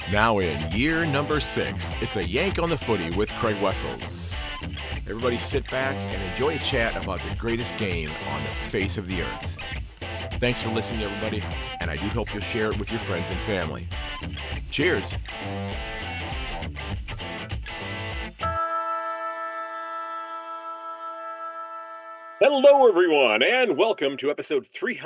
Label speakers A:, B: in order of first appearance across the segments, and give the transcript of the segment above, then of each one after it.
A: Now in year number 6, it's a Yank on the Footy with Craig Wessels. Everybody sit back and enjoy a chat about the greatest game on the face of the earth. Thanks for listening, everybody, and I do hope you'll share it with your friends and family. Cheers! Hello, everyone, and welcome to episode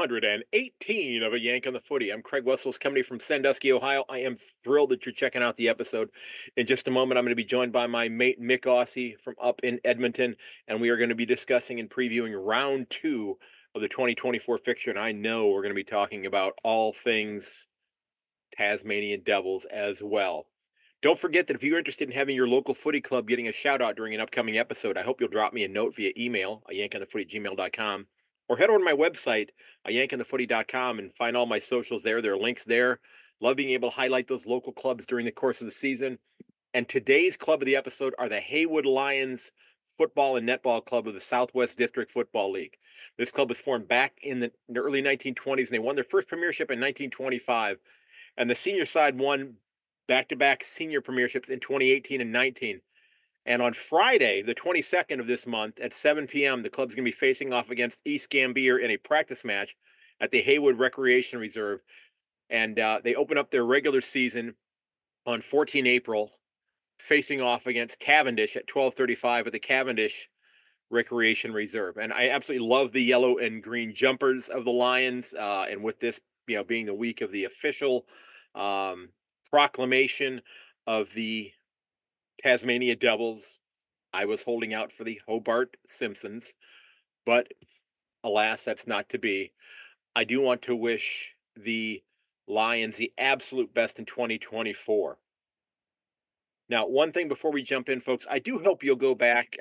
A: 318 of A Yank on the Footy. I'm Craig Wessels, coming to you from Sandusky, Ohio. I am thrilled that you're checking out the episode. In just a moment, I'm going to be joined by my mate, Mick Aussie, from up in Edmonton, and we are going to be discussing and previewing round 2 of the 2024 fixture, and I know we're going to be talking about all things Tasmanian Devils as well. Don't forget that if you're interested in having your local footy club getting a shout out during an upcoming episode, I hope you'll drop me a note via email, ayankonthefooty@gmail.com, or head over to my website, ayankonthefooty.com, and find all my socials there. There are links there. Love being able to highlight those local clubs during the course of the season. And today's club of the episode are the Haywood Lions Football and Netball Club of the Southwest District Football League. This club was formed back in the early 1920s, and they won their first premiership in 1925. And the senior side won back-to-back senior premierships in 2018 and 19. And on Friday, the 22nd of this month at 7 p.m., the club's going to be facing off against East Gambier in a practice match at the Haywood Recreation Reserve. And they open up their regular season on 14 April, facing off against Cavendish at 12:35 at the Cavendish Recreation Reserve. And I absolutely love the yellow and green jumpers of the Lions. And with this, being the week of the official proclamation of the Tasmania Devils, I was holding out for the Hobart Simpsons, but alas, that's not to be. I do want to wish the Lions the absolute best in 2024. Now, one thing before we jump in, folks, I do hope you'll go back.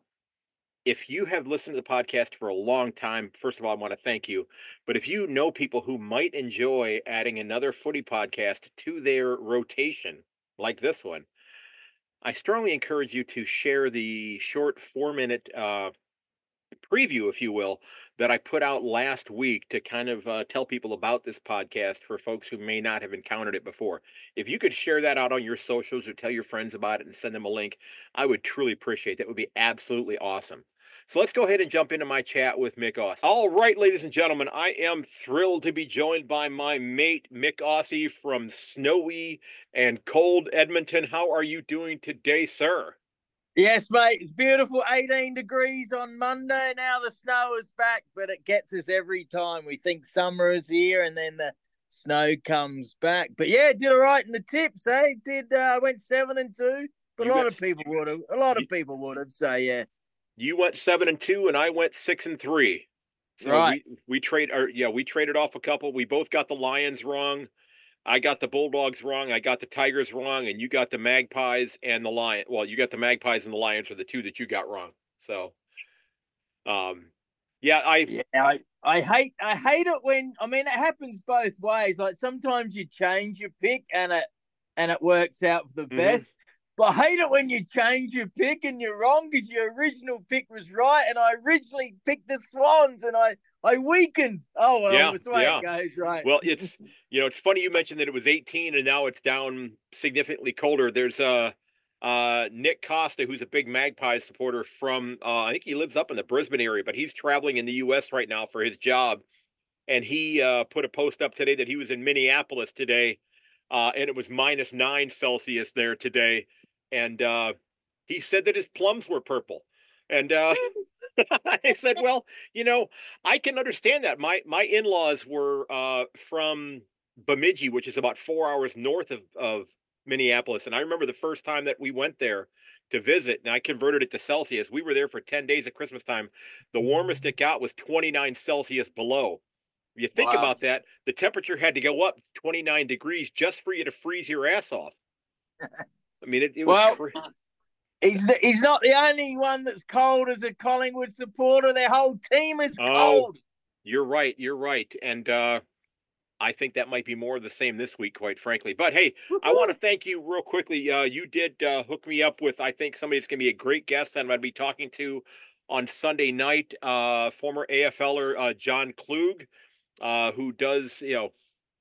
A: If you have listened to the podcast for a long time, first of all, I want to thank you. But if you know people who might enjoy adding another footy podcast to their rotation, like this one, I strongly encourage you to share the short 4-minute preview, if you will, that I put out last week to kind of tell people about this podcast for folks who may not have encountered it before. If you could share that out on your socials or tell your friends about it and send them a link, I would truly appreciate that. It would be absolutely awesome. So let's go ahead and jump into my chat with Mick Aussie. All right, ladies and gentlemen, I am thrilled to be joined by my mate, Mick Aussie, from snowy and cold Edmonton. How are you doing today, sir?
B: Yes, mate. It's beautiful. 18 degrees on Monday. Now the snow is back, but it gets us every time. We think summer is here, and then the snow comes back. But yeah, did all right in the tips, eh? Went 7-2, but a lot of people would have. So yeah.
A: You went 7-2, and I went 6-3. So
B: right.
A: we traded off a couple. We both got the Lions wrong. I got the Bulldogs wrong. I got the Tigers wrong, and you got the Magpies and the Lion. Well, you got the Magpies and the Lions are the two that you got wrong. So, I
B: hate it when it happens both ways. Like sometimes you change your pick and it works out for the best. But I hate it when you change your pick and you're wrong because your original pick was right, and I originally picked the Swans and I weakened. Oh, well, that's the way it goes, right?
A: Well, it's funny you mentioned that it was 18 and now it's down significantly colder. There's Nick Costa, who's a big Magpies supporter from, I think he lives up in the Brisbane area, but he's traveling in the U.S. right now for his job. And he put a post up today that he was in Minneapolis today, and it was -9 Celsius there today. And he said that his plums were purple. And I said, well, I can understand that. My in-laws were from Bemidji, which is about 4 hours north of Minneapolis. And I remember the first time that we went there to visit, and I converted it to Celsius. We were there for 10 days at Christmas time. The warmest it got was 29 Celsius below. If you think about that, the temperature had to go up 29 degrees just for you to freeze your ass off. I mean, it was...
B: He's not the only one that's cold as a Collingwood supporter. Their whole team is cold.
A: You're right. And I think that might be more of the same this week, quite frankly. But hey, I want to thank you real quickly. You did hook me up with, I think, somebody that's going to be a great guest that I'm going to be talking to on Sunday night, former AFLer John Klug, who does,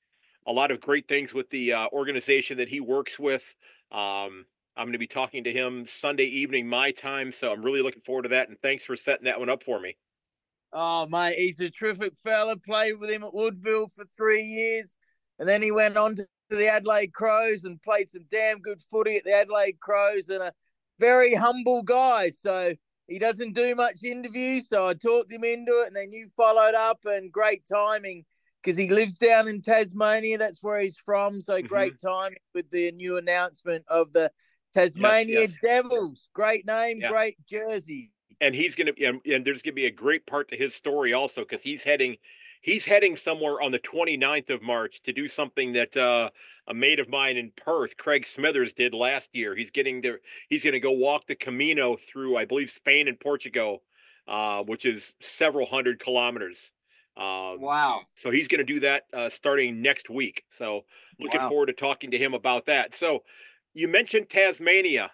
A: a lot of great things with the organization that he works with. I'm going to be talking to him Sunday evening my time, so I'm really looking forward to that. And thanks for setting that one up for me.
B: Oh, mate, he's a terrific fella. Played with him at Woodville for 3 years. And then he went on to the Adelaide Crows and played some damn good footy at the Adelaide Crows, and a very humble guy. So he doesn't do much interviews. So I talked him into it, and then you followed up, and great timing because he lives down in Tasmania. That's where he's from. So
A: Hmm.
B: great timing with the new announcement of the
A: Yes,
B: Tasmania
A: yes,
B: Devils. Great name,
A: yeah.
B: great jersey.
A: And he's going to, and there's going to be a great part to his story also because he's heading somewhere on the 29th of March to do something that a mate of mine in Perth, Craig Smithers, did last year. He's going to go walk the Camino through, I believe, Spain and Portugal, which is several hundred kilometers. Um,
B: Wow.
A: so he's going to do that starting next week. So looking
B: Wow.
A: forward to talking to him about that. So you mentioned Tasmania.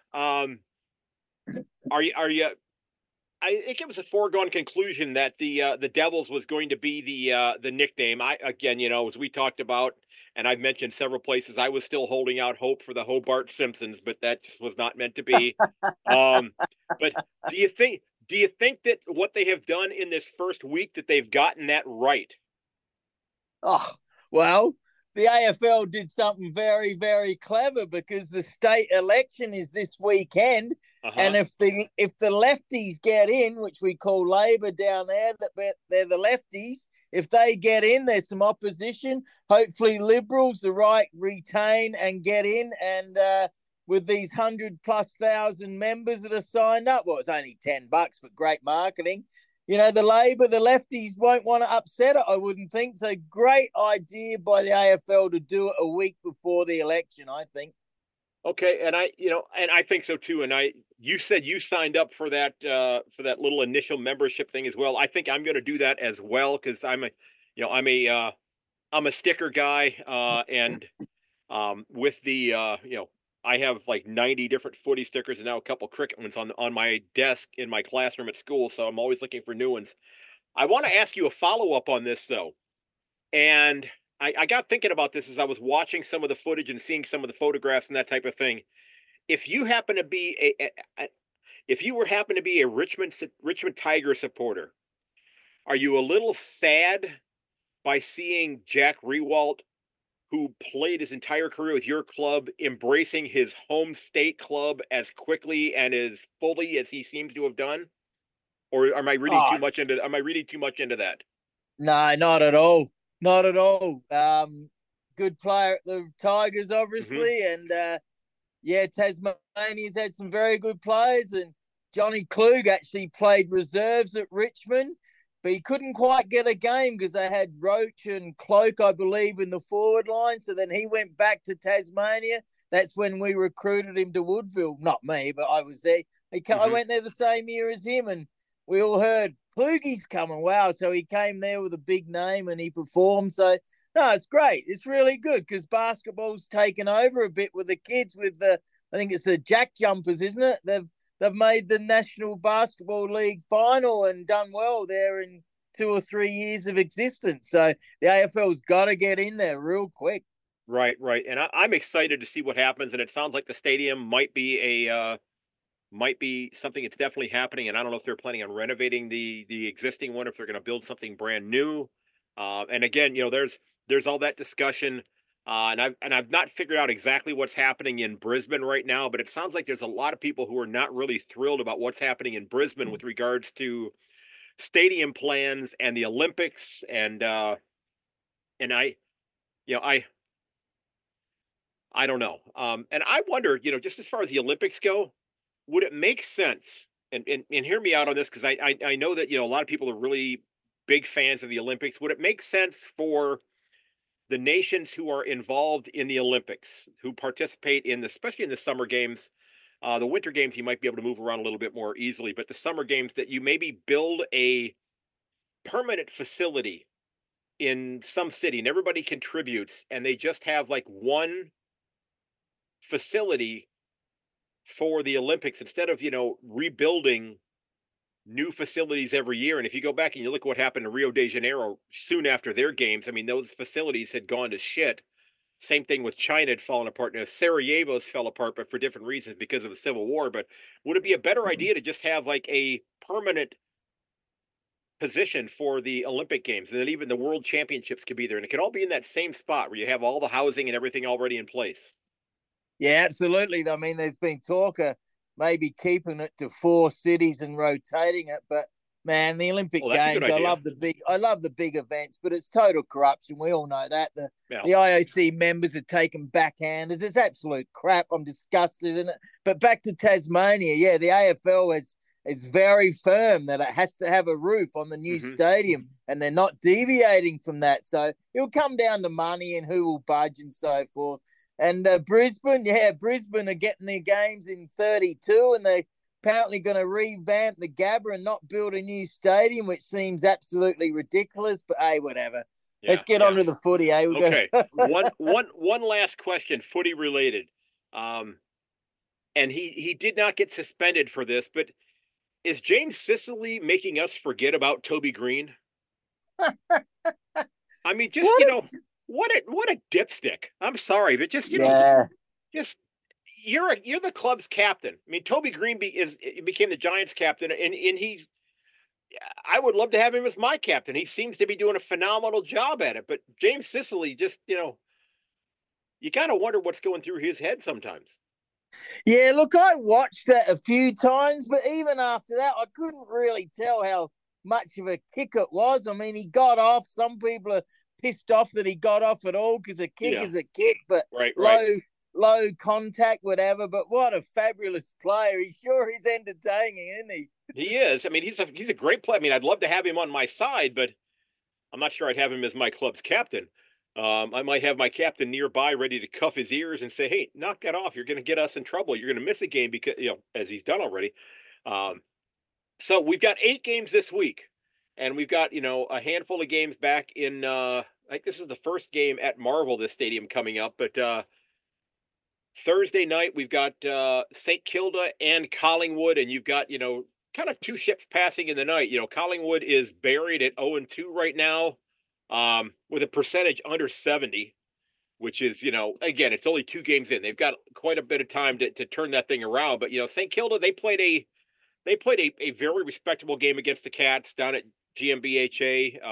A: Are you I think it was a foregone conclusion that the Devils was going to be the nickname. I again, as we talked about, and I've mentioned several places, I was still holding out hope for the Hobart Simpsons, but that just was not meant to be. Um, but do you think do you think that what they have done in this first week that they've gotten that right?
B: Oh, well, the AFL did something very, very clever because the state election is this weekend.
A: Uh
B: And
A: huh.
B: if the lefties get in, which we call Labor down there, that they're the lefties. If they get in, there's some opposition. Hopefully, Liberals, the right, retain and get in. And with these 100+ thousand members that are signed up, well, it's only $10, but great marketing. The Labor, the lefties won't want to upset it, I wouldn't think. So great idea by the AFL to do it a week before the election, I think.
A: Okay, and I think so too. And you said you signed up for that little initial membership thing as well. I think I'm going to do that as well because I'm a sticker guy, and with the I have like 90 different footy stickers and now a couple cricket ones on my desk in my classroom at school. So I'm always looking for new ones. I want to ask you a follow up on this though, and I got thinking about this as I was watching some of the footage and seeing some of the photographs and that type of thing. If you happen to be if you were happen to be a Richmond Tiger supporter, are you a little sad by seeing Jack Rewalt, who played his entire career with your club, embracing his home state club as quickly and as fully as he seems to have done? Or
B: Oh,
A: am I reading too much into that?
B: no, not at all. Not at all. Good player at the Tigers,
A: Hmm.
B: obviously. And yeah, Tasmania's had some very good players. And Johnny Klug actually played reserves at Richmond, but he couldn't quite get a game because they had Roach and Cloak, I believe, in the forward line. So then he went back to Tasmania. That's when we recruited him to Woodville. Not me, but I was there. I
A: Hmm.
B: went there the same year as him, and we all heard Kluge's coming. Wow. So he came there with a big name and he performed. So no, it's great. It's really good because basketball's taken over a bit with the kids with I think it's the Jack Jumpers, isn't it? They've made the National Basketball League final and done well there in 2 or 3 years of existence. So the AFL's got to get in there real quick.
A: Right, right. And I'm excited to see what happens. And it sounds like the stadium might be something that's definitely happening. And I don't know if they're planning on renovating the existing one, if they're going to build something brand new. And again, there's all that discussion, and I've not figured out exactly what's happening in Brisbane right now. But it sounds like there's a lot of people who are not really thrilled about what's happening in Brisbane with regards to stadium plans and the Olympics. And I you know I don't know. And I wonder, just as far as the Olympics go, would it make sense? And hear me out on this because I know that a lot of people are really big fans of the Olympics. Would it make sense for the nations who are involved in the Olympics, who participate in, especially in the summer games, the winter games, you might be able to move around a little bit more easily, but the summer games that you maybe build a permanent facility in some city and everybody contributes and they just have like one facility for the Olympics instead of, rebuilding new facilities every year. And if you go back and you look what happened to Rio de Janeiro soon after their games, I mean, those facilities had gone to shit. same thing with China had fallen apart. Now Sarajevo's fell apart, but for different reasons because of the civil war. But would it be a better idea to just have like a permanent position for the Olympic Games, and then even the World Championships could be there, and it could all be in that same spot where you have all the housing and everything already in place?
B: Yeah, absolutely. I mean, there's been talk of maybe keeping it to 4 cities and rotating it, but man, the Olympic
A: Well, that's a good
B: Games,
A: idea.
B: I love the big events, but it's total corruption. We all know that.
A: Yeah.
B: The IOC members are taking backhanders. It's absolute crap. I'm disgusted in it. But back to Tasmania, yeah, the AFL is very firm that it has to have a roof on the new stadium, and they're not deviating from that. So it'll come down to money and who will budge and so forth. And Brisbane are getting their games in 32, and they're apparently going to revamp the Gabba and not build a new stadium, which seems absolutely ridiculous. But hey, whatever.
A: Yeah,
B: Let's get on to the footy. Eh?
A: Okay. one last question, footy related. And he did not get suspended for this, but is James Sicily making us forget about Toby Green? I mean, just what a dipstick. I'm sorry, but just just you're the club's captain. I mean, Toby Green became the Giants captain, and I would love to have him as my captain. He seems to be doing a phenomenal job at it. But James Sicily, just you kind of wonder what's going through his head sometimes.
B: Yeah, look, I watched that a few times, but even after that, I couldn't really tell how much of a kick it was. I mean, he got off. Some people are pissed off that he got off at all because a kick is a kick, but low contact, whatever. But what a fabulous player. He sure is entertaining, isn't he?
A: He is. I mean, he's a great player. I mean, I'd love to have him on my side, but I'm not sure I'd have him as my club's captain. I might have my captain nearby ready to cuff his ears and say, hey, knock that off. You're going to get us in trouble. You're going to miss a game because, as he's done already. So we've got 8 games this week, and we've got, a handful of games back in, I think this is the first game at Marvel, this stadium coming up, but Thursday night, we've got St. Kilda and Collingwood, and you've got, kind of two ships passing in the night. Collingwood is buried at 0-2 right now, with a percentage under 70, which is, again, it's only 2 games in. They've got quite a bit of time to turn that thing around. But, St. Kilda, they played a very respectable game against the Cats down at GMBHA.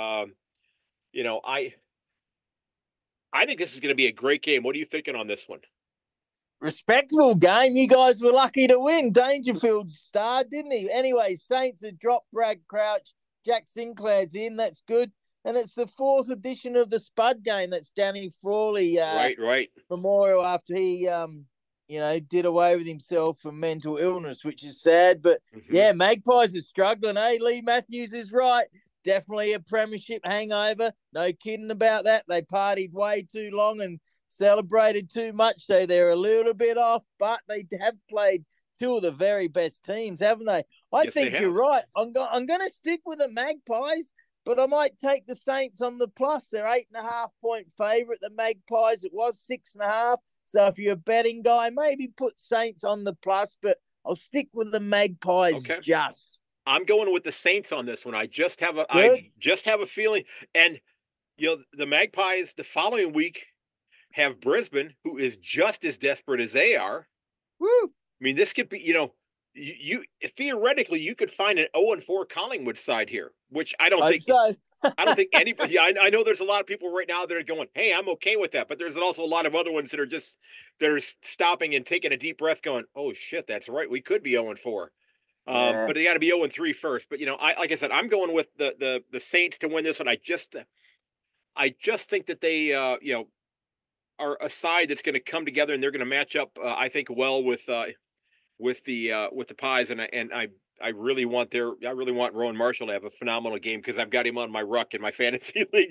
A: I think this is going to be a great game. What are you thinking on this one?
B: Respectable game. You guys were lucky to win. Dangerfield starred, didn't he? Anyway, Saints have dropped Brad Crouch. Jack Sinclair's in. That's good. And it's the 4th edition of the Spud game. That's Danny Frawley
A: right.
B: memorial after he, did away with himself for mental illness, which is sad. But, yeah, Magpies are struggling, eh? Lee Matthews is right. Definitely a premiership hangover. No kidding about that. They partied way too long and celebrated too much, so they're a little bit off, but they have played 2 of the very best teams, haven't they? I think you're right. I'm going to stick with the Magpies, but I might take the Saints on the plus. They're 8.5 point favourite. The Magpies, it was 6.5. So if you're a betting guy, maybe put Saints on the plus, but I'll stick with the Magpies.
A: Okay.
B: Just.
A: I'm going with the Saints on this one. I just have a feeling. And the Magpies the following week have Brisbane, who is just as desperate as they are.
B: Woo!
A: I mean, this could be, you theoretically you could find an 0-4 Collingwood side here, which I don't think so. I don't think anybody. Yeah, I know there's a lot of people right now that are going, "Hey, I'm okay with that," but there's also a lot of other ones that are stopping and taking a deep breath, going, "Oh shit, that's right, we could be 0-4." But they got to be 0-3 first. But like I said, I'm going with the Saints to win this one. I just think that they are a side that's going to come together and they're going to match up. I think well with the Pies, and I really want Rowan Marshall to have a phenomenal game because I've got him on my ruck in my fantasy league.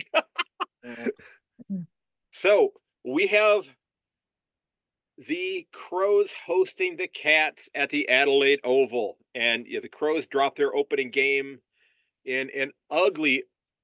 A: So we have the Crows hosting the Cats at the Adelaide Oval, and the Crows dropped their opening game in an ugly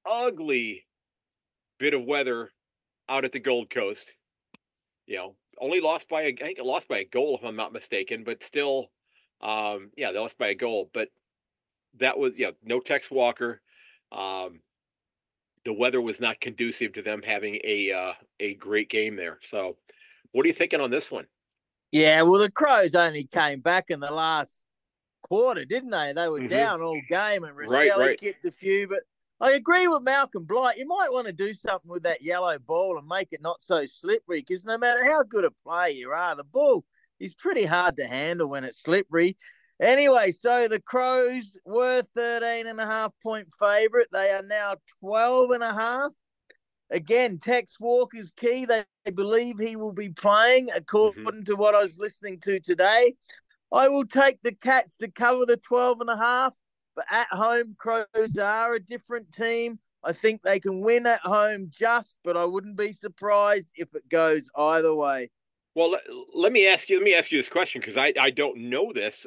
A: bit of weather out at the Gold Coast. Only lost by a goal, if I'm not mistaken, but still, they lost by a goal. But that was, no Tex Walker. the weather was not conducive to them having a great game there. So, what are you thinking on this one?
B: Yeah, well, the Crows only came back in the last quarter, didn't they? They were
A: Hmm.
B: down all game, and
A: Right,
B: Rochelle
A: right.
B: kicked a few. But I agree with Malcolm Blight. You might want to do something with that yellow ball and make it not so slippery, because no matter how good a player you are, the ball is pretty hard to handle when it's slippery. Anyway, so the Crows were 13.5 point favourite. They are now 12.5. Again, Tex Walker's key. They believe he will be playing,
A: Hmm.
B: according to what I was listening to today. I will take the Cats to cover the 12.5, but at home, Crows are a different team. I think they can win at home but I wouldn't be surprised if it goes either way.
A: Well, let me ask you this question because I don't know this.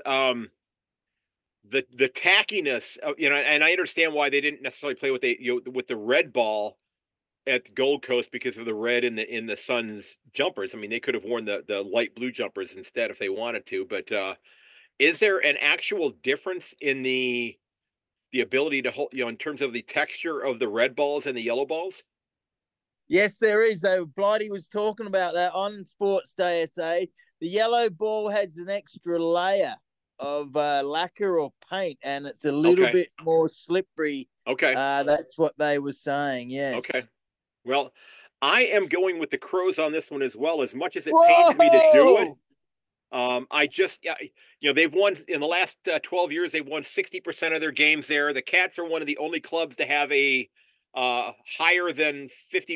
A: The tackiness, and I understand why they didn't necessarily play with with the red ball at Gold Coast because of the red in the Suns jumpers. I mean, they could have worn the light blue jumpers instead if they wanted to. But is there an actual difference in the ability to hold, in terms of the texture of the red balls and the yellow balls?
B: Yes, there is. Though Blighty was talking about that on Sports Day SA. The yellow ball has an extra layer of lacquer or paint, and it's a little
A: Okay,
B: bit more slippery.
A: okay,
B: That's what they were saying. Yes.
A: okay. Well, I am going with the Crows on this one as well. As much as it pains me to do it,
B: Whoa!
A: I just, yeah, they've won in the last 12 years. They've won 60% of their games there. The Cats are one of the only clubs to have a higher than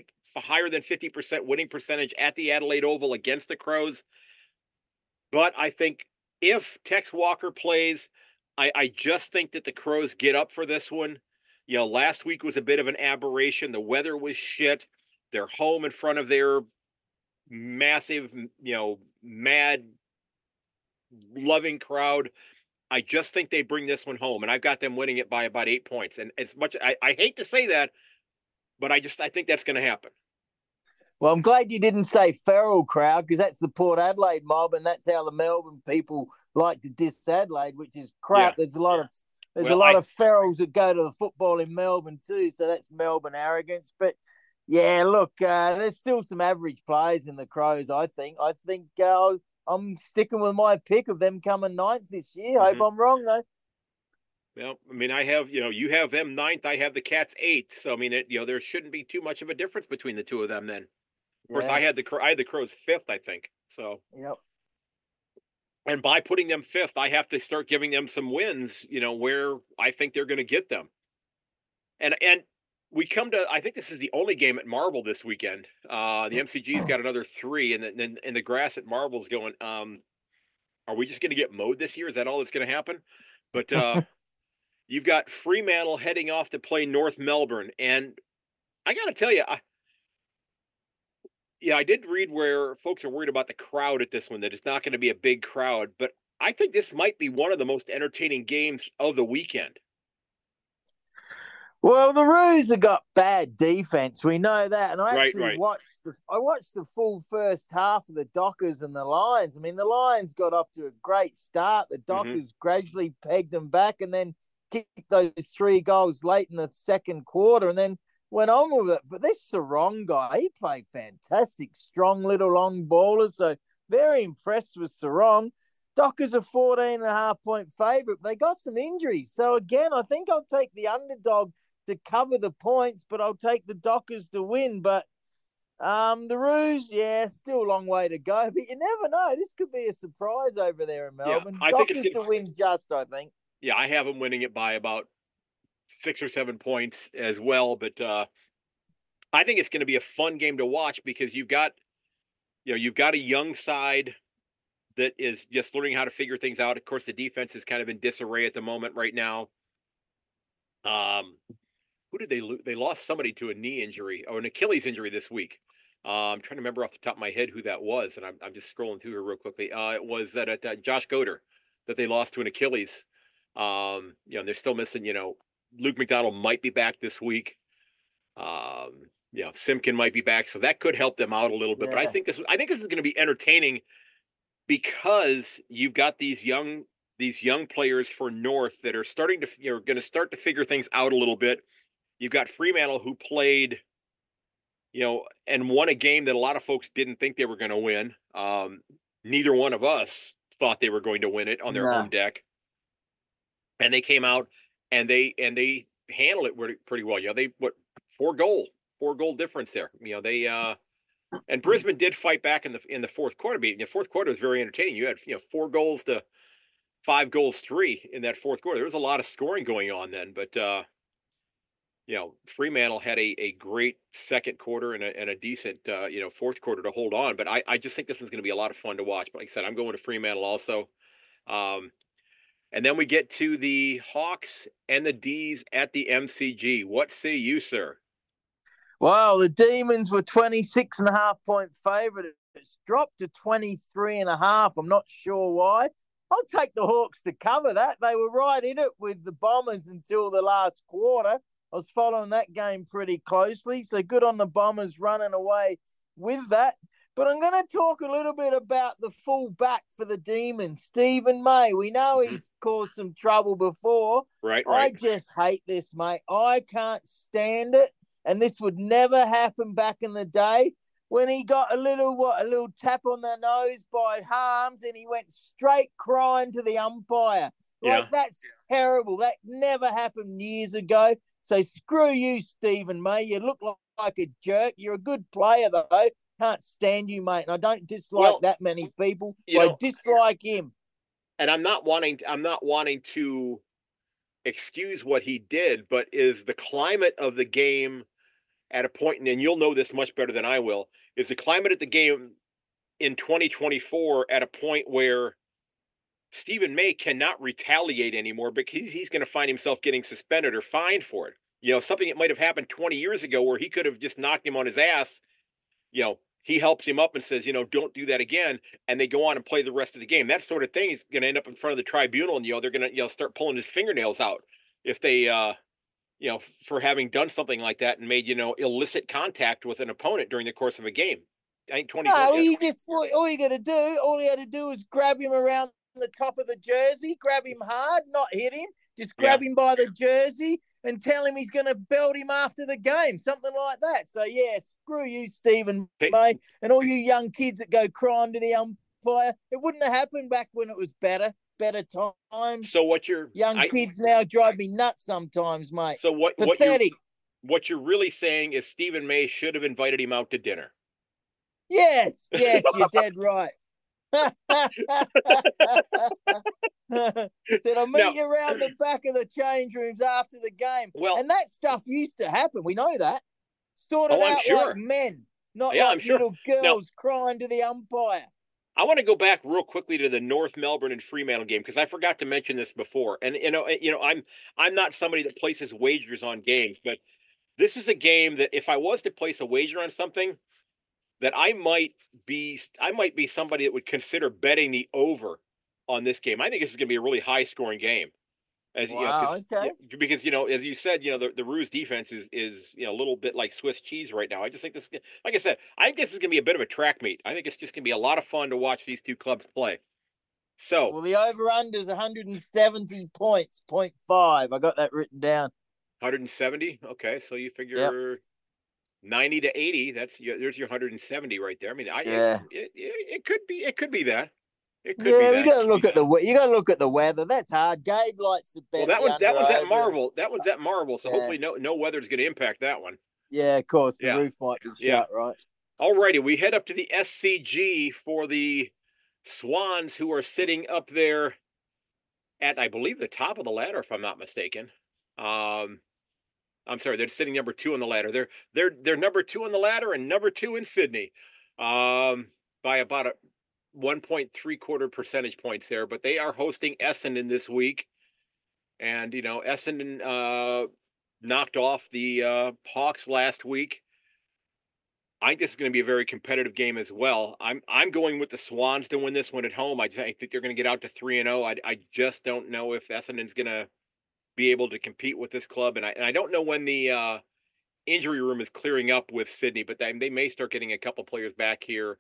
A: 50% winning percentage at the Adelaide Oval against the Crows. But I think if Tex Walker plays, I just think that the Crows get up for this one. Last week was a bit of an aberration. The weather was shit. They're home in front of their massive, mad, loving crowd. I just think they bring this one home, and I've got them winning it by about 8 points. And as much I hate to say that, but I think that's going to happen.
B: Well, I'm glad you didn't say feral crowd, because that's the Port Adelaide mob, and that's how the Melbourne people like to diss Adelaide, which is
A: Yeah.
B: crap. There's a
A: Well,
B: lot of ferals that go to the football in Melbourne too, so that's Melbourne arrogance. But yeah, look, there's still some average players in the Crows. I think I'm sticking with my pick of them coming ninth this year. Hope
A: mhm.
B: I'm wrong though.
A: Well, I mean, I have you have them ninth. I have the Cats eighth. So I mean, there shouldn't be too much of a difference between the two of them. Then, of course,
B: Yeah,
A: I had the Crows fifth. I think so.
B: yep.
A: And by putting them fifth, I have to start giving them some wins. Where I think they're going to get them. And we come to, I think this is the only game at Marvel this weekend. The MCG's got another three, and the grass at Marvel's going. Are we just going to get mowed this year? Is that all that's going to happen? But you've got Fremantle heading off to play North Melbourne, and I got to tell you, I did read where folks are worried about the crowd at this one, that it's not going to be a big crowd, but I think this might be one of the most entertaining games of the weekend.
B: Well, the Roos have got bad defense. We know that, and I
A: Right,
B: actually
A: right.
B: watched the full first half of the Dockers and the Lions. I mean, the Lions got off to a great start. The
A: Hmm.
B: Dockers gradually pegged them back, and then kicked those 3 goals late in the second quarter, and then went on with it. But this Sarong guy, he played fantastic, strong little long baller. So very impressed with Sarong. Dockers are 14.5 point favourite. They got some injuries. So again, I think I'll take the underdog to cover the points, but I'll take the Dockers to win. But the Roos, yeah, still a long way to go. But you never know. This could be a surprise over there in
A: Yeah,
B: Melbourne.
A: I think it's
B: Dockers
A: going.
B: to win just, I think.
A: Yeah, I have them winning it by about 6 or 7 points as well. But I think it's going to be a fun game to watch because you've got a young side that is just learning how to figure things out. Of course, the defense is kind of in disarray at the moment right now. Who did they lose? They lost somebody to a knee injury or an Achilles injury this week. I'm trying to remember off the top of my head who that was, and I'm just scrolling through here real quickly. It was that Josh Goder that they lost to an Achilles. And they're still missing. Luke McDonald might be back this week. Simkin might be back, so that could help them out a little bit. But
B: Yeah.
A: I think this is going to be entertaining because you've got these young players for North that are starting to going to start to figure things out a little bit. you've got Fremantle who played, and won a game that a lot of folks didn't think they were going to win. Neither one of us thought they were going to win it on their home
B: No.
A: deck, and they came out and they handled it pretty well. They four goal difference there. They and Brisbane did fight back in the fourth quarter. But the fourth quarter was very entertaining. You had 4 goals to 5 goals 3 in that fourth quarter. There was a lot of scoring going on then, but Fremantle had a great second quarter and a decent fourth quarter to hold on. But I just think this one's going to be a lot of fun to watch. But like I said, I'm going to Fremantle also. And then we get to the Hawks and the D's at the MCG. What say you, sir?
B: Well, the Demons were 26.5-point favourite. It's dropped to 23.5. I'm not sure why. I'll take the Hawks to cover that. They were right in it with the Bombers until the last quarter. I was following that game pretty closely. So good on the Bombers running away with that. But I'm going to talk a little bit about the full back for the Demons, Stephen May. We know he's caused some trouble before.
A: Right.
B: I just hate this, mate. I can't stand it. And this would never happen back in the day when he got a little tap on the nose by Harms and he went straight crying to the umpire.
A: Yeah.
B: That's terrible. That never happened years ago. So screw you, Stephen May. You look like a jerk. You're a good player, though. Can't stand you, mate. And I don't dislike that many people. I dislike him.
A: And I'm not wanting to excuse what he did, but is the climate of the game at a point, and you'll know this much better than I will, is the climate at the game in 2024 at a point where Stephen May cannot retaliate anymore because he's going to find himself getting suspended or fined for it. Something that might have happened 20 years ago where he could have just knocked him on his ass. He helps him up and says, don't do that again. And they go on and play the rest of the game. That sort of thing is going to end up in front of the tribunal, and, they're going to, start pulling his fingernails out if they, for having done something like that and made, illicit contact with an opponent during the course of a game. I think 20.
B: No, all you got to do, all he had to do was grab him around the top of the jersey, grab him hard, not hit him, just grab him by the jersey and tell him he's going to belt him after the game, something like that. So, yeah, screw you, Stephen May, and all you young kids that go crying to the umpire. It wouldn't have happened back when it was better times.
A: So
B: kids now drive me nuts sometimes, mate.
A: So
B: pathetic.
A: What you're really saying is Stephen May should have invited him out to dinner.
B: Yes, you're dead right. Did I meet you around the back of the change rooms after the game?
A: Well,
B: and that stuff used to happen. We know that. Sorted out like men, not like little girls crying to the umpire.
A: I want to go back real quickly to the North Melbourne and Fremantle game because I forgot to mention this before. And I'm not somebody that places wagers on games, but this is a game that if I was to place a wager on something, that I might be somebody that would consider betting the over on this game. I think this is going to be a really high scoring game.
B: Okay.
A: Because as you said, the Roos defense is a little bit like Swiss cheese right now. I just think this, like I said, I think this is going to be a bit of a track meet. I think it's just going to be a lot of fun to watch these two clubs play. So,
B: well, the over/under is 170 points, 0.5. I got that written down.
A: 170. Okay, so you figure 90 to 80. There's your 170 right there. I mean, it could be that. It could be that.
B: You got to look at the weather. That's hard. Gabe likes to bet.
A: Well, that one's at Marvel. That one's at Marvel. So hopefully no weather's going to impact that one.
B: Yeah, of course. The roof might be shut, right?
A: All righty. We head up to the SCG for the Swans, who are sitting up there at, I believe, the top of the ladder, if I'm not mistaken. I'm sorry, they're sitting number 2 on the ladder. They're number 2 on the ladder and number 2 in Sydney, by about a 1.75 percentage points there. But they are hosting Essendon this week, and Essendon knocked off the Hawks last week. I think this is going to be a very competitive game as well. I'm going with the Swans to win this one at home. I think they're going to get out to 3-0. I just don't know if Essendon's going to be able to compete with this club, and I don't know when the injury room is clearing up with Sydney, but they may start getting a couple players back here.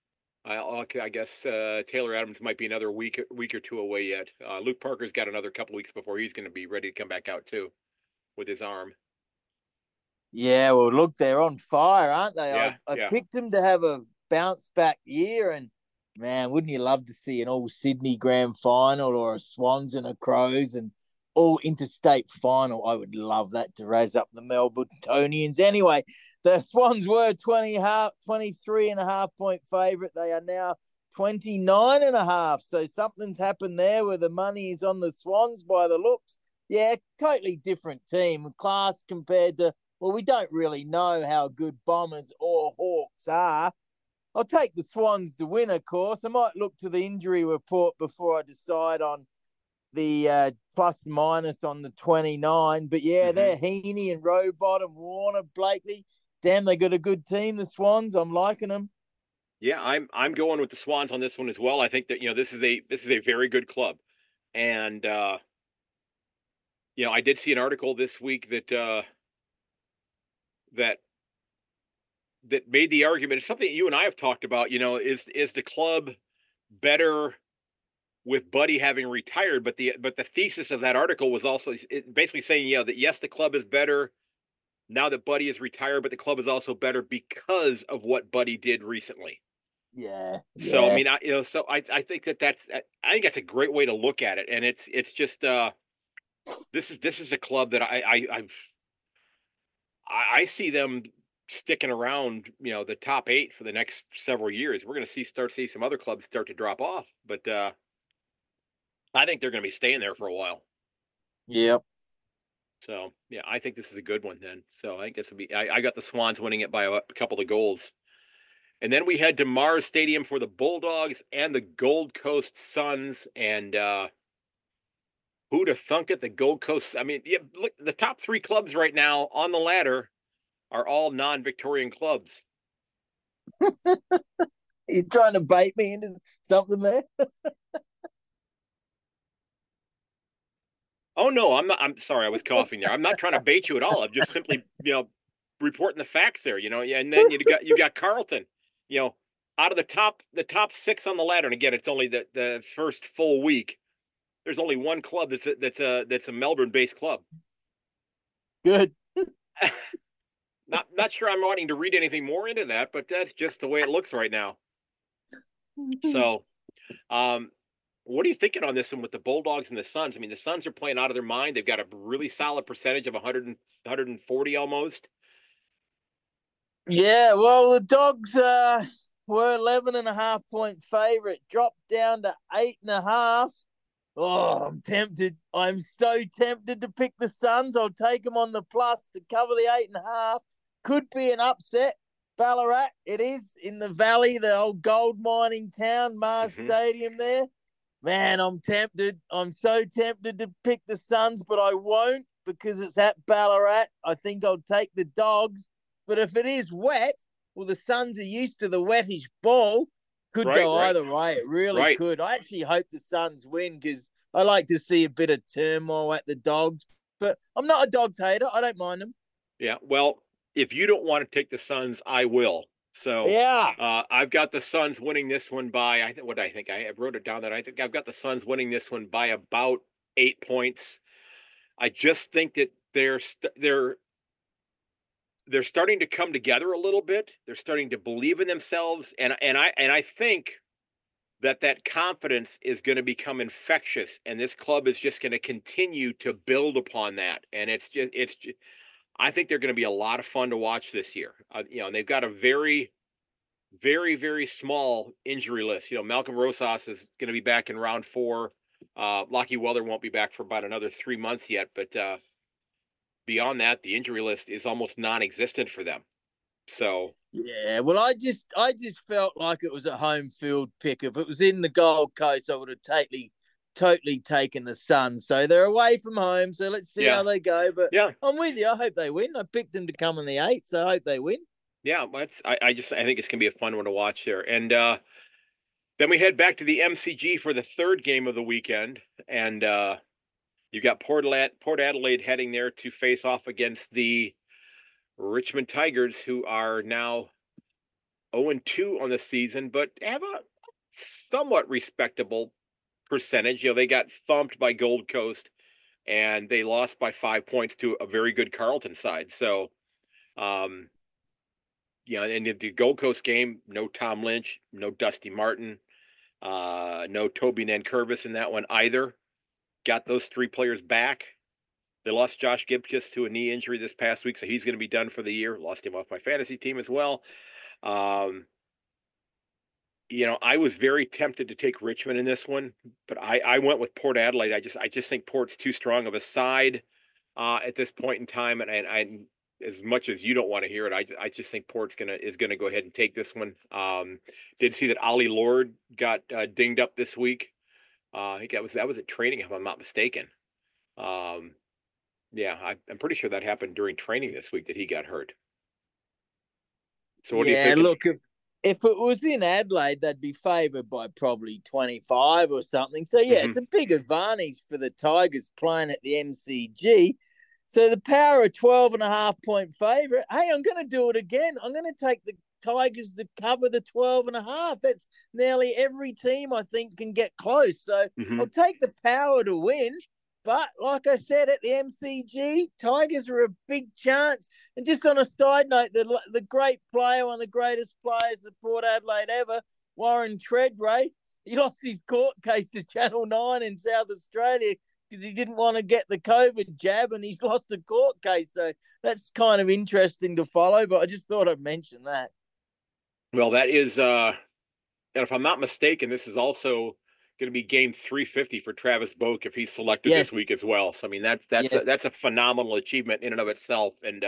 A: I guess Taylor Adams might be another week or two away yet. Luke Parker's got another couple weeks before he's going to be ready to come back out too, with his arm.
B: Yeah, well, look, they're on fire, aren't they? I,
A: Yeah,
B: I
A: yeah.
B: picked them to have a bounce back year, and man, wouldn't you love to see an all Sydney grand final or a Swans and a Crows and all interstate final? I would love that to raise up the Melbourne Tonians. Anyway, the Swans were 23.5 point favourite. They are now 29.5. So something's happened there where the money is on the Swans by the looks. Yeah, totally different team class compared to, well, we don't really know how good Bombers or Hawks are. I'll take the Swans to win, of course. I might look to the injury report before I decide on the plus minus on the 29. But yeah, they're Heaney and Rowbottom, Warner, Blakely. Damn, they got a good team, the Swans. I'm liking them.
A: Yeah, I'm going with the Swans on this one as well. I think that this is a very good club, and I did see an article this week that that made the argument. It's something that you and I have talked about. Is the club better with Buddy having retired? But the thesis of that article was also basically saying, that yes, the club is better now that Buddy is retired, but the club is also better because of what Buddy did recently.
B: Yeah,
A: So I
B: yeah.
A: mean, I think I think that's a great way to look at it, and it's just this is a club that I see them sticking around, the top 8 for the next several years. We're going to see some other clubs start to drop off, but I think they're going to be staying there for a while.
B: Yep.
A: So yeah, I think this is a good one then. So I think this will be. I got the Swans winning it by a couple of goals, and then we head to Mars Stadium for the Bulldogs and the Gold Coast Suns. And who'd have thunk it? The Gold Coast. I mean, yeah, look, the top 3 clubs right now on the ladder are all non-Victorian clubs.
B: You trying to bait me into something there?
A: Oh no, I'm not. I'm sorry, I was coughing there. I'm not trying to bait you at all. I'm just simply, reporting the facts there. Yeah, and then you got Carlton. You know, out of the top 6 on the ladder, and again, it's only the first full week. There's only one club that's a Melbourne-based club.
B: Good.
A: Not sure I'm wanting to read anything more into that, but that's just the way it looks right now. So, um, what are you thinking on this one with the Bulldogs and the Suns? I mean, the Suns are playing out of their mind. They've got a really solid percentage of 140 almost.
B: Yeah, well, the Dogs were 11.5 point favorite, dropped down to 8.5. Oh, I'm tempted. I'm so tempted to pick the Suns. I'll take them on the plus to cover the 8.5. Could be an upset. Ballarat, it is in the valley, the old gold mining town, Mars Stadium there. Man, I'm tempted. I'm so tempted to pick the Suns, but I won't because it's at Ballarat. I think I'll take the Dogs. But if it is wet, well, the Suns are used to the wettish ball. Could
A: Right,
B: go
A: right,
B: either way. It really
A: right.
B: could. I actually hope the Suns win because I like to see a bit of turmoil at the Dogs. But I'm not a Dogs hater. I don't mind them.
A: Yeah. Well, if you don't want to take the Suns, I will. So
B: Yeah.
A: I've got the Suns winning this one by what I think I wrote it down that I think I've got the Suns winning this one by about 8 points. I just think that they're starting to come together a little bit. They're starting to believe in themselves, and I think that confidence is going to become infectious, and this club is just going to continue to build upon that. And I think they're going to be a lot of fun to watch this year. And they've got a very, very, very small injury list. Malcolm Rosas is going to be back in round 4. Lockie Weller won't be back for about another 3 months yet, but beyond that, the injury list is almost non-existent for them. So
B: yeah, well, I just felt like it was a home field pick. If it was in the Gold Coast, I would have totally taken the Suns. So they're away from home. So let's see how
A: yeah,
B: they go. But
A: yeah,
B: I'm with you. I hope they win. I picked them to come in the 8, so I hope they win.
A: yeah. But I think it's gonna be a fun one to watch there. And then we head back to the MCG for the third game of the weekend, and you've got Port Adelaide heading there to face off against the Richmond Tigers, who are now 0-2 on the season, but have a somewhat respectable percentage. They got thumped by Gold Coast, and they lost by 5 points to a very good Carlton side. So Um, and the Gold Coast game, no Tom Lynch, no Dusty Martin, no Toby Nankervis in that one either. Got those three players back. They lost Josh Gibcus to a knee injury this past week, so he's going to be done for the year. Lost him off my fantasy team as well. Um, I was very tempted to take Richmond in this one, but I went with Port Adelaide. I just think Port's too strong of a side at this point in time, and I as much as you don't want to hear it, I just think Port's is gonna go ahead and take this one. Did see that Ollie Lord got dinged up this week. I think that was at training, if I'm not mistaken. Um, yeah, I'm pretty sure that happened during training this week that he got hurt. So what are you
B: Yeah,
A: thinking?
B: look, if it was in Adelaide, they'd be favoured by probably 25 or something. So yeah,
A: Hmm.
B: it's a big advantage for the Tigers playing at the MCG. So the Power of 12.5 point favourite. Hey, I'm going to do it again. I'm going to take the Tigers to cover the 12.5. That's nearly every team I think can get close. So
A: Hmm.
B: I'll take the Power to win. But like I said, at the MCG, Tigers are a big chance. And just on a side note, the great player, one of the greatest players of Port Adelaide ever, Warren Treadray, he lost his court case to Channel 9 in South Australia because he didn't want to get the COVID jab, and he's lost a court case. So that's kind of interesting to follow, but I just thought I'd mention that.
A: Well, that is and if I'm not mistaken, this is also going to be game 350 for Travis Boak if he's selected this
B: Yes,
A: week as well. So I mean
B: yes.
A: that's a phenomenal achievement in and of itself. And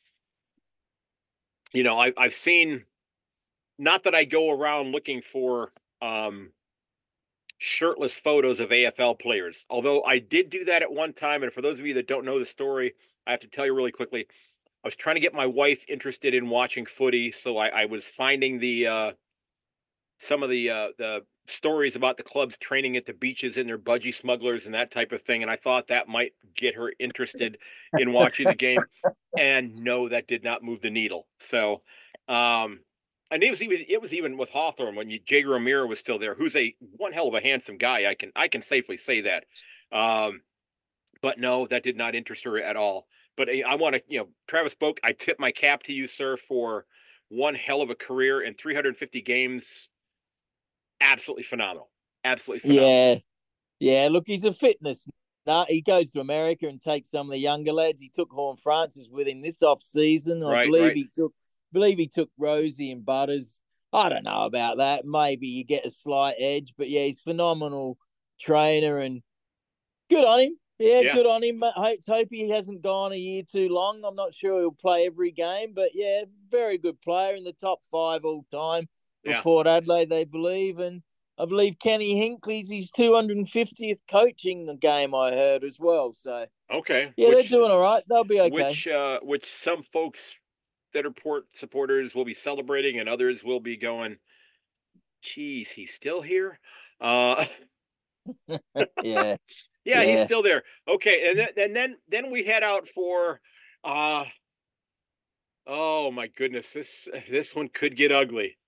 A: I've seen, not that I go around looking for um, shirtless photos of AFL players, although I did do that at one time. And for those of you that don't know the story, I have to tell you really quickly. I was trying to get my wife interested in watching footy, so I was finding some of the stories about the clubs training at the beaches in their budgie smugglers and that type of thing, and I thought that might get her interested in watching the game. And no, that did not move the needle. So, and it was even with Hawthorne when Jager O'Meara was still there, who's a one hell of a handsome guy. I can safely say that. Um, but no, that did not interest her at all. But I want to, Travis Boak, I tip my cap to you, sir, for one hell of a career in 350 games. Absolutely phenomenal. Absolutely phenomenal.
B: Yeah, yeah. Look, he's a fitness. No, he goes to America and takes some of the younger lads. He took Horn Francis with him this off season. I
A: Right,
B: believe
A: right.
B: he took Rosie and Butters. I don't know about that. Maybe you get a slight edge, but yeah, he's phenomenal trainer and good on him. Yeah,
A: Yeah,
B: good on him. Hope he hasn't gone a year too long. I'm not sure he'll play every game, but yeah, very good player in the top 5 all time for
A: yeah.
B: Port Adelaide, they believe. And I believe Kenny Hinkley's his 250th coaching the game, I heard as well. So
A: Okay.
B: yeah, they're doing all right. They'll be okay.
A: Which some folks that are Port supporters will be celebrating, and others will be going, "Geez, he's still here." Uh,
B: Yeah,
A: yeah, he's
B: yeah.
A: still there. Okay, and then we head out for, uh, oh my goodness, this one could get ugly.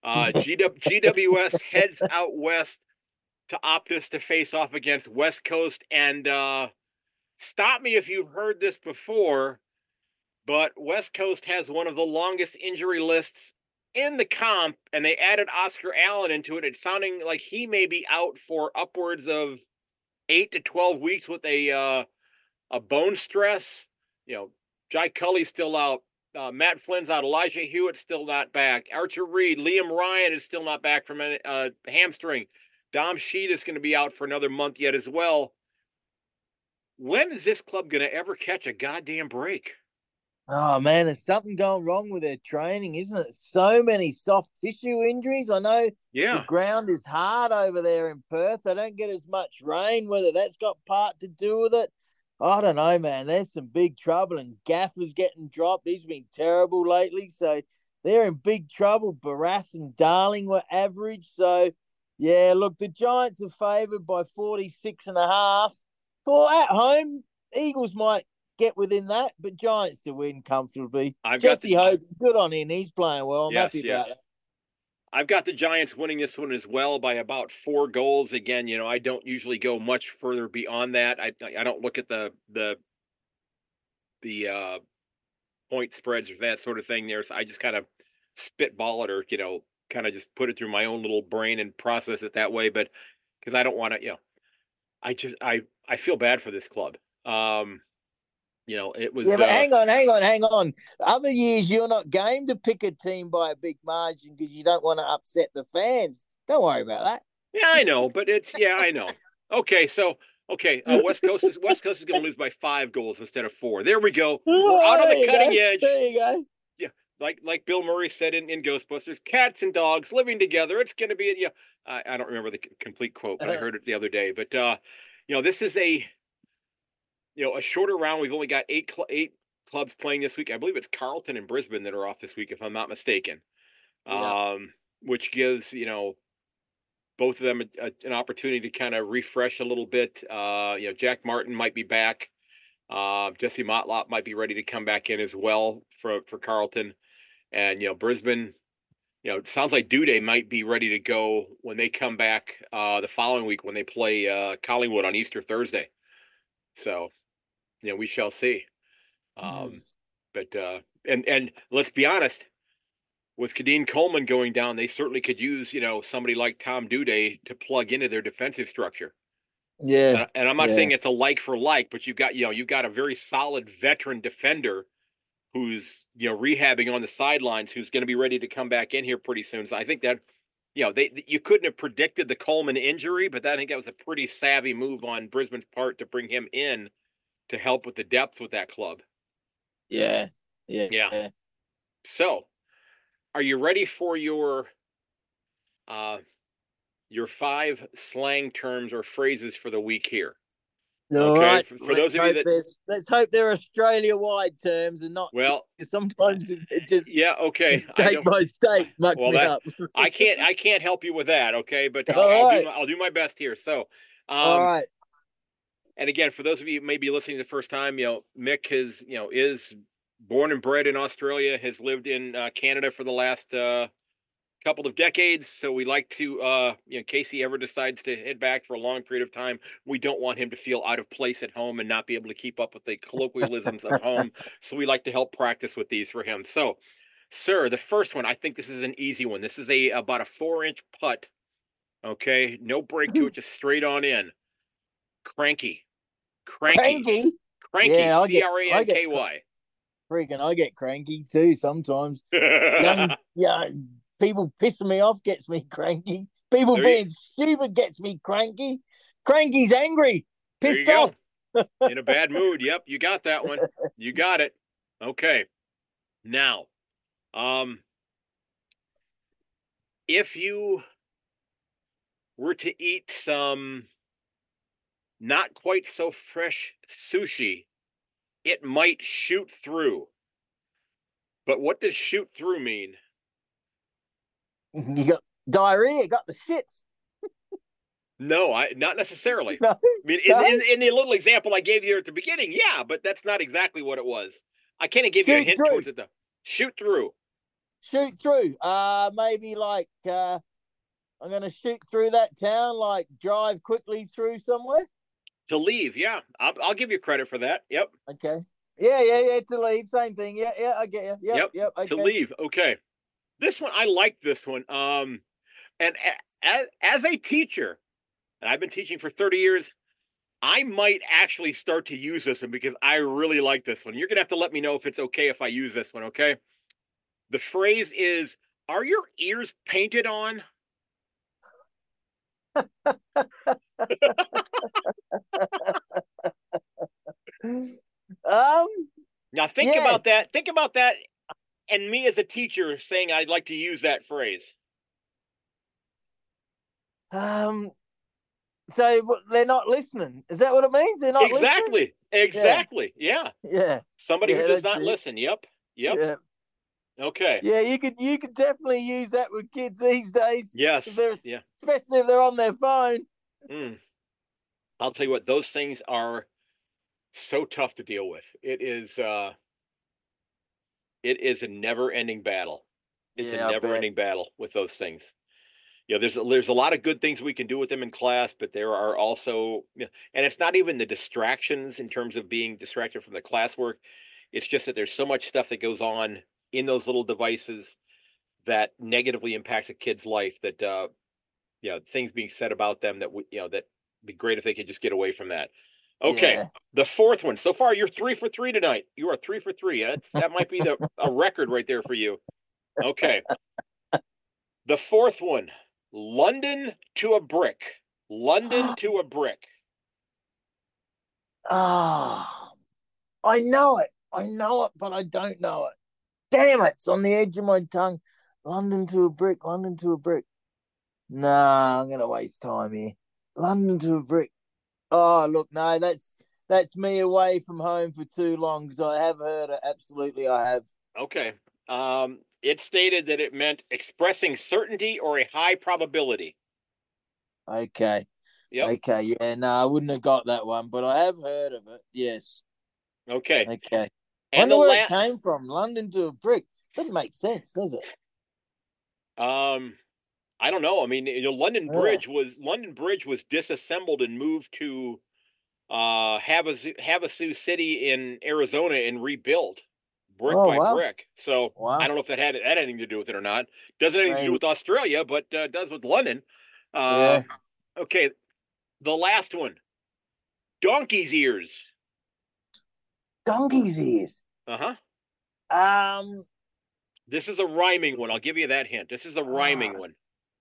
A: GWS heads out west to Optus to face off against West Coast, and stop me if you've heard this before, but West Coast has one of the longest injury lists in the comp, and they added Oscar Allen into it. It's sounding like he may be out for upwards of 8 to 12 weeks with a bone stress. Jai Cully's still out. Matt Flynn's out. Elijah Hewitt's still not back. Archer Reed, Liam Ryan is still not back from a hamstring. Dom Sheed is going to be out for another month yet as well. When is this club going to ever catch a goddamn break?
B: Oh man, there's something going wrong with their training, isn't it? So many soft tissue injuries. I know the
A: Yeah.
B: ground is hard over there in Perth. They don't get as much rain. Whether that's got part to do with it, I don't know, man. There's some big trouble, and Gaffer's getting dropped. He's been terrible lately, so they're in big trouble. Barras and Darling were average, so yeah. Look, the Giants are favoured by 46.5. For at home, Eagles might get within that, but Giants to win comfortably.
A: I've got the
B: Jesse Hogan, good on him. He's playing well. I'm happy
A: Yes,
B: about
A: yes.
B: that.
A: I've got the Giants winning this one as well by about 4 goals. Again, I don't usually go much further beyond that. I don't look at the point spreads or that sort of thing there. So I just kind of spitball it or, kind of just put it through my own little brain and process it that way. But because I don't want to, I feel bad for this club. It
B: Yeah,
A: was,
B: but hang on. Other years, you're not game to pick a team by a big margin because you don't want to upset the fans. Don't worry about that.
A: yeah, I know, but I know. Okay. So, okay. West Coast is going to lose by 5 goals instead of 4. There we go. We're
B: Oh,
A: out on the
B: there you
A: cutting
B: go.
A: edge.
B: There you go.
A: Yeah, like Bill Murray said in Ghostbusters, cats and dogs living together. It's going to be, yeah. I don't remember the complete quote, but I heard it the other day. But this is a shorter round. We've only got eight clubs playing this week. I believe it's Carleton and Brisbane that are off this week, if I'm not mistaken.
B: Yeah.
A: Which gives both of them an opportunity to kind of refresh a little bit. Jack Martin might be back. Jesse Motlop might be ready to come back in as well for Carleton. And, Brisbane, it sounds like Duday might be ready to go when they come back the following week when they play Collingwood on Easter Thursday. So, we shall see. But and let's be honest, with Kadeen Coleman going down, they certainly could use, somebody like Tom Duday to plug into their defensive structure.
B: Yeah.
A: And I'm not saying it's a like for like, but you've got a very solid veteran defender who's rehabbing on the sidelines, who's going to be ready to come back in here pretty soon. So I think that you couldn't have predicted the Coleman injury, but I think that was a pretty savvy move on Brisbane's part to bring him in to help with the depth with that club.
B: Yeah.
A: So, are you ready for your 5 slang terms or phrases for the week here?
B: All right.
A: For those of you that
B: let's hope they're Australia-wide terms and not.
A: Well,
B: sometimes it just
A: okay.
B: state by state mucks me up.
A: I can't help you with that. Okay, but I'll do my best here. So,
B: all right.
A: And again, for those of you maybe listening the first time, Mick is born and bred in Australia, has lived in Canada for the last couple of decades. So we like to, in case he ever decides to head back for a long period of time, we don't want him to feel out of place at home and not be able to keep up with the colloquialisms of home. So we like to help practice with these for him. So, sir, the first one, I think this is an easy one. This is about a 4-inch putt. Okay, no break to it, just straight on in. Cranky.
B: Cranky.
A: Yeah, CRANKY.
B: Freaking, I get cranky too sometimes. young people pissing me off gets me cranky. People being stupid gets me cranky. Cranky's angry, pissed off.
A: In a bad mood. Yep, you got that one. You got it. Okay. Now, if you were to eat some not quite so fresh sushi, it might shoot through. But what does shoot through mean?
B: You got diarrhea, got the shits.
A: No, not necessarily.
B: No,
A: I mean, in the little example I gave you at the beginning, yeah, but that's not exactly what it was. I can't give you a hint towards it though. Shoot through.
B: Shoot through. Maybe like I'm gonna shoot through that town, like drive quickly through somewhere.
A: To leave, yeah. I'll give you credit for that. Yep.
B: Okay. Yeah. To leave, same thing. Yeah. I get you. Yep. Okay.
A: To leave. Okay. This one, I like this one. And as a teacher, and I've been teaching for 30 years, I might actually start to use this one because I really like this one. You're gonna have to let me know if it's okay if I use this one. Okay. The phrase is, "Are your ears painted on?" Now think about that. Think about that, and me as a teacher saying I'd like to use that phrase.
B: So they're not listening. Is that what it means? They're not
A: listening? Exactly. Yeah. Somebody who does not listen. Yep. Yeah. Okay.
B: Yeah, you could definitely use that with kids these days.
A: Yes.
B: Especially if they're on their phone.
A: I'll tell you what, those things are so tough to deal with. It is a never-ending battle. It's a never-ending battle with those things. There's a lot of good things we can do with them in class, but there are also, and it's not even the distractions in terms of being distracted from the classwork. It's just that there's so much stuff that goes on in those little devices that negatively impacts a kid's life that, things being said about them that would, that be great if they could just get away from that. Okay.
B: Yeah.
A: The fourth one. So far, you're 3 for 3 tonight. You are 3 for 3. That might be a record right there for you. Okay. The fourth one. London to a brick. London to a brick.
B: Oh, I know it. I know it, but I don't know it. Damn it. It's on the edge of my tongue. London to a brick. London to a brick. Nah, I'm going to waste time here. London to a brick. Oh, look, no, that's me away from home for too long because I have heard it. Absolutely, I have.
A: Okay. It stated that it meant expressing certainty or a high probability.
B: Okay.
A: Yep.
B: Okay. Yeah, no, I wouldn't have got that one, but I have heard of it. Yes.
A: Okay.
B: Okay.
A: And
B: Wonder
A: the
B: where it came from. London to a brick. Doesn't make sense, does it?
A: I don't know. I mean,
B: Yeah.
A: London Bridge was disassembled and moved to Havasu City in Arizona and rebuilt brick
B: Oh,
A: by
B: wow.
A: brick. So I
B: Wow.
A: don't know if that had anything to do with it or not. Doesn't have anything to do
B: Maybe.
A: with Australia, but does with London.
B: Yeah.
A: Okay, the last one, donkey's ears.
B: Donkey's ears.
A: Uh huh.
B: Um,
A: This is a rhyming one. I'll give you that hint. This is a rhyming one.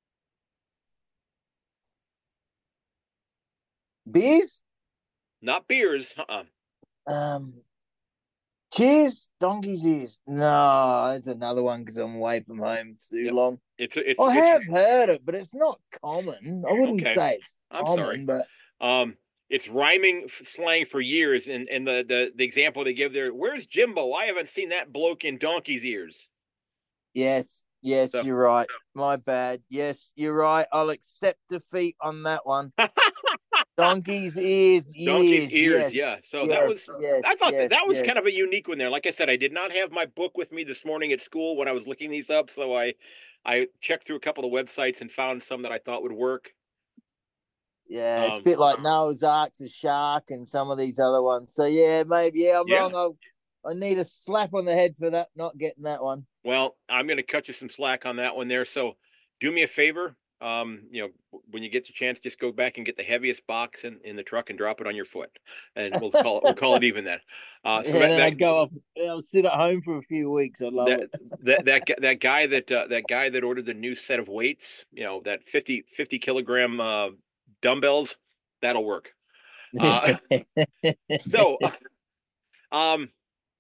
B: beers?
A: Not beers.
B: Um, cheers? Donkey's ears. No, that's another one because I'm away from home too
A: Yep.
B: long. I
A: It's
B: have heard it, but it's not common. I wouldn't
A: okay.
B: say it's
A: I'm sorry.
B: common, but
A: It's rhyming slang for years, and the example they give there. Where's Jimbo? I haven't seen that bloke in donkey's ears.
B: yes, yes,
A: So
B: you're right. My bad. Yes, you're right. I'll accept defeat on that one. Donkey's ears,
A: donkey's
B: years.
A: ears,
B: Yes,
A: yeah. So that
B: yes,
A: was.
B: yes,
A: I thought that
B: yes,
A: that was
B: yes.
A: kind of a unique one there. Like I said, I did not have my book with me this morning at school when I was looking these up, so I checked through a couple of websites and found some that I thought would work.
B: Yeah, it's a
A: Um,
B: bit like Noah's Ark's a shark and some of these other ones. So yeah, maybe I'm
A: yeah.
B: wrong. I need a slap on the head for that, not getting that one.
A: Well, I'm going to cut you some slack on that one there. So do me a favor. When you get the chance, just go back and get the heaviest box in the truck and drop it on your foot, and we'll call it even then. So
B: And then I'd go off. I'll sit at home for a few weeks. I love
A: that
B: it.
A: that guy that ordered the new set of weights, that 50 kilogram dumbbells, that'll work. Uh, so, um,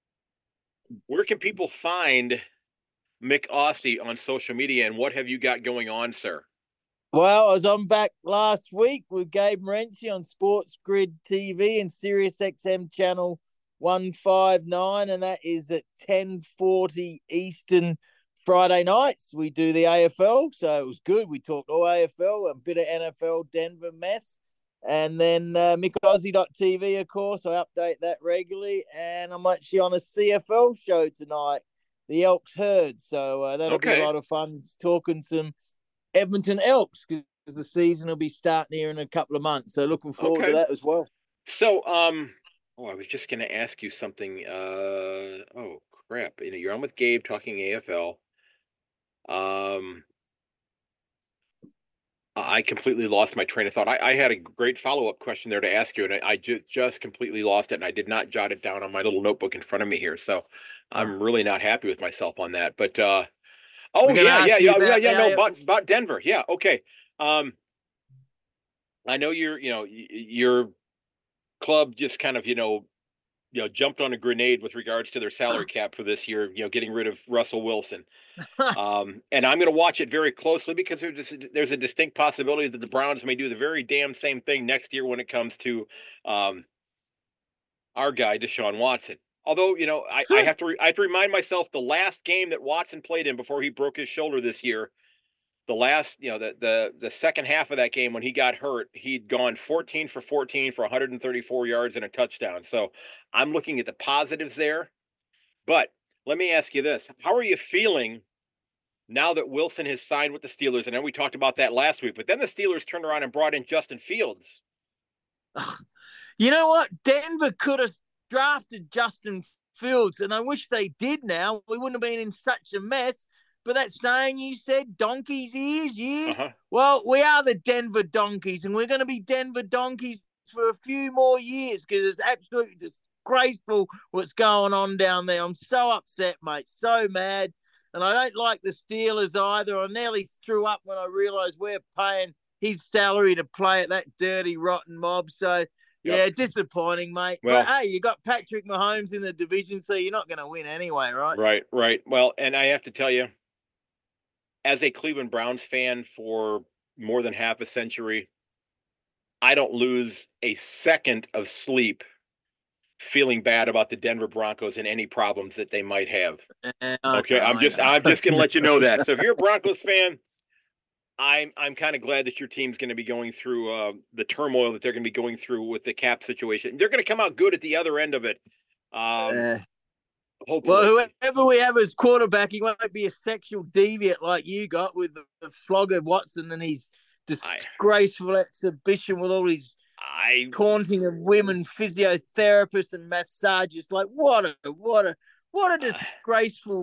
A: where can people find Mick Aussie on social media, and what have you got going on, sir?
B: Well, I was on back last week with Gabe Morency on Sports Grid TV and Sirius XM channel 159, and that is at 10:40 Eastern Friday nights. We do the AFL, so it was good. We talked all AFL, a bit of NFL Denver mess. And then MickAussie.tv, of course, I update that regularly. And I'm actually on a CFL show tonight, the Elks Herd. So that'll be a
A: Okay.
B: lot of fun talking some Edmonton Elks because the season will be starting here in a couple of months. So looking forward to
A: Okay.
B: that as well.
A: So, I was just going to ask you something. Oh crap! You're on with Gabe talking AFL. Um, I completely lost my train of thought. I had a great follow up question there to ask you, and I just completely lost it, and I did not jot it down on my little notebook in front of me here. So,
B: Uh,
A: I'm really not happy with myself on that. But
B: we're
A: oh
B: going to
A: yeah, yeah,
B: ask you
A: yeah, yeah,
B: about
A: yeah.
B: the
A: No,
B: AFL.
A: about Denver. Yeah, okay. Um, I know your club just kind of jumped on a grenade with regards to their salary cap for this year, getting rid of Russell Wilson. And I'm going to watch it very closely because there's a distinct possibility that the Browns may do the very damn same thing next year when it comes to um, our guy, Deshaun Watson. Although, I have to remind myself the last game that Watson played in before he broke his shoulder this year, the last, the second half of that game when he got hurt, he'd gone 14 for 14 for 134 yards and a touchdown. So I'm looking at the positives there. But let me ask you this. How are you feeling now that Wilson has signed with the Steelers? And then we talked about that last week, but then the Steelers turned around and brought in Justin Fields.
B: You know what? Denver could have drafted Justin Fields, and I wish they did now. We wouldn't have been in such a mess. But that saying you said, donkeys' ears, years.
A: Uh-huh.
B: Well, we are the Denver Donkeys, and we're going to be Denver Donkeys for a few more years because it's absolutely disgraceful what's going on down there. I'm so upset, mate. So mad. And I don't like the Steelers either. I nearly threw up when I realised we're paying his salary to play at that dirty, rotten mob. So, yeah, disappointing, mate.
A: Well,
B: but, hey, you got Patrick Mahomes in the division, so you're not going to win anyway, right?
A: Right. Well, and I have to tell you, as a Cleveland Browns fan for more than half a century, I don't lose a second of sleep feeling bad about the Denver Broncos and any problems that they might have. Okay, I'm just going to let you know that. So if you're a Broncos fan, I'm kind of glad that your team's going to be going through the turmoil that they're going to be going through with the cap situation. They're going to come out good at the other end of it. Hopefully.
B: Well, whoever we have as quarterback, he won't be a sexual deviant like you got with the flogger Watson and his disgraceful exhibition with all his taunting of women physiotherapists and massagists. Like what a disgraceful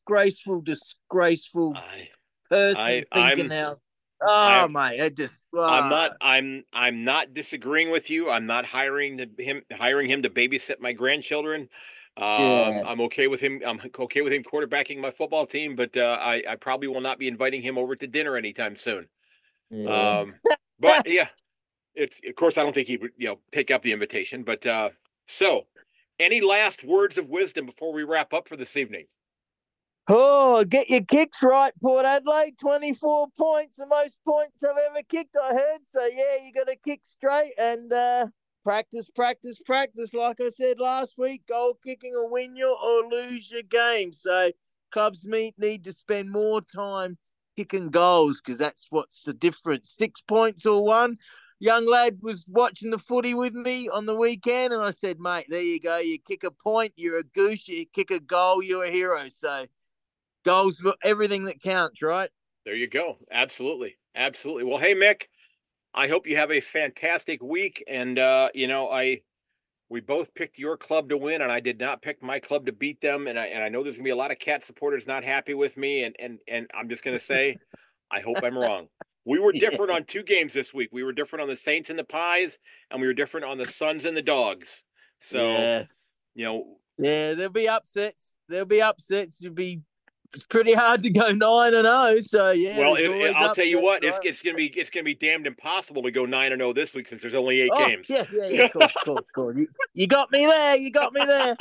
B: person thinking now. Oh, mate, it just.
A: I'm not disagreeing with you. I'm not hiring him to babysit my grandchildren. I'm okay with him. I'm okay with him quarterbacking my football team, but I probably will not be inviting him over to dinner anytime soon.
B: Yeah.
A: But yeah, it's of course I don't think he would take up the invitation. But so, any last words of wisdom before we wrap up for this evening?
B: Oh, get your kicks right, Port Adelaide. 24 points, the most points I've ever kicked, I heard. So, yeah, you got to kick straight and practice. Like I said last week, goal kicking will win you or lose your game. So, clubs need to spend more time kicking goals because that's what's the difference. 6 points or one. Young lad was watching the footy with me on the weekend, and I said, mate, there you go. You kick a point, you're a goose. You kick a goal, you're a hero. So, goals, everything that counts, right?
A: There you go. Absolutely. Well, hey, Mick, I hope you have a fantastic week. And, we both picked your club to win, and I did not pick my club to beat them. And I know there's going to be a lot of Cat supporters not happy with me. And I'm just going to say, I hope I'm wrong. We were different on 2 games this week. We were different on the Saints and the Pies, and we were different on the Suns and the Dogs. So,
B: there'll be upsets. It's pretty hard to go 9-0. So yeah.
A: Well, I'll tell you what, right? it's gonna be damned impossible to go 9-0 this week since there's only 8 games.
B: Yeah. Of course. You got me there.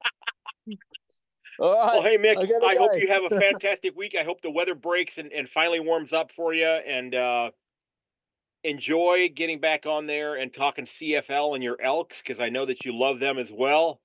B: All right.
A: Well, hey Mick, I hope you have a fantastic week. I hope the weather breaks and finally warms up for you, and enjoy getting back on there and talking CFL and your Elks because I know that you love them as well.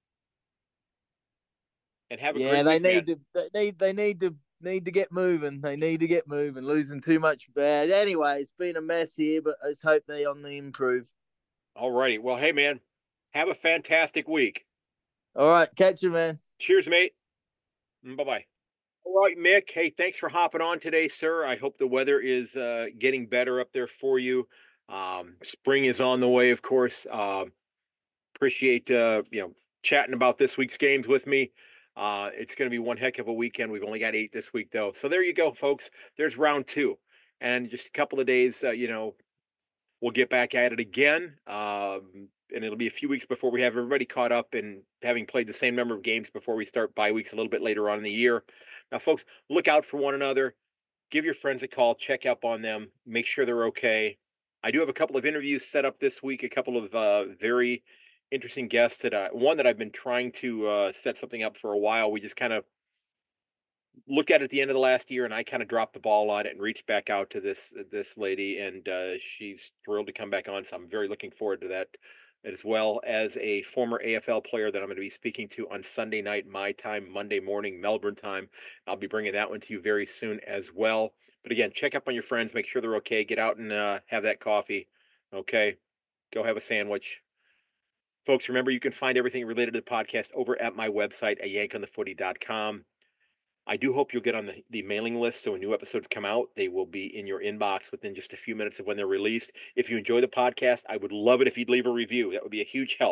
A: And have a great week,
B: they need to get moving. They need to get moving. Losing too much bad. Anyway, it's been a mess here, but let's hope they on the improve.
A: All righty. Well, hey man, have a fantastic week.
B: All right, catch you, man.
A: Cheers, mate. Bye-bye. All right, Mick. Hey, thanks for hopping on today, sir. I hope the weather is getting better up there for you. Spring is on the way, of course. Appreciate chatting about this week's games with me. It's going to be one heck of a weekend. We've only got 8 this week, though. So there you go, folks. There's round 2. And just a couple of days, we'll get back at it again. And it'll be a few weeks before we have everybody caught up and having played the same number of games before we start bye weeks a little bit later on in the year. Now, folks, look out for one another. Give your friends a call. Check up on them. Make sure they're okay. I do have a couple of interviews set up this week. A couple of very interesting guests one that I've been trying to set something up for a while. We just kind of looked at it at the end of the last year, and I kind of dropped the ball on it and reached back out to this lady, and she's thrilled to come back on. So I'm very looking forward to that, as well as a former AFL player that I'm going to be speaking to on Sunday night, my time, Monday morning, Melbourne time. I'll be bringing that one to you very soon as well. But again, check up on your friends, make sure they're okay. Get out and have that coffee. Okay, go have a sandwich. Folks, remember, you can find everything related to the podcast over at my website at yankonthefooty.com. I do hope you'll get on the mailing list, so when new episodes come out, they will be in your inbox within just a few minutes of when they're released. If you enjoy the podcast, I would love it if you'd leave a review. That would be a huge help.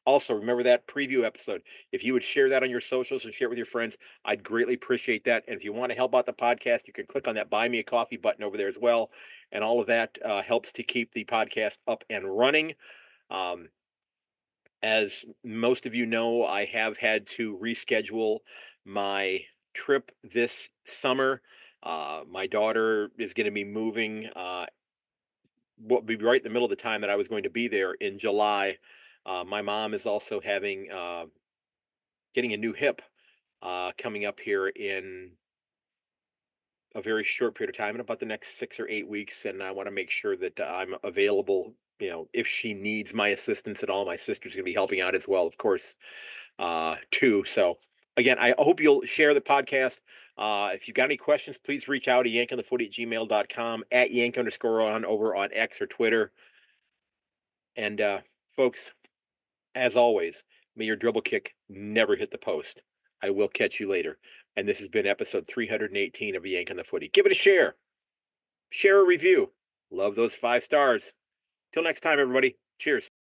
A: Also, remember that preview episode. If you would share that on your socials and share it with your friends, I'd greatly appreciate that. And if you want to help out the podcast, you can click on that Buy Me a Coffee button over there as well. And all of that helps to keep the podcast up and running. Um, as most of you know, I have had to reschedule my trip this summer. My daughter is going to be moving. Will be right in the middle of the time that I was going to be there in July. My mom is also having getting a new hip coming up here in a very short period of time, in about the next 6 or 8 weeks, and I want to make sure that I'm available. You know, if she needs my assistance at all, my sister's going to be helping out as well, of course, too. So again, I hope you'll share the podcast. If you've got any questions, please reach out at yankonthefooty@gmail.com, at yank underscore on over on X or Twitter. And folks, as always, may your dribble kick never hit the post. I will catch you later. And this has been episode 318 of Yank on the Footy. Give it a share. Share a review. Love those 5 stars. Till next time, everybody. Cheers.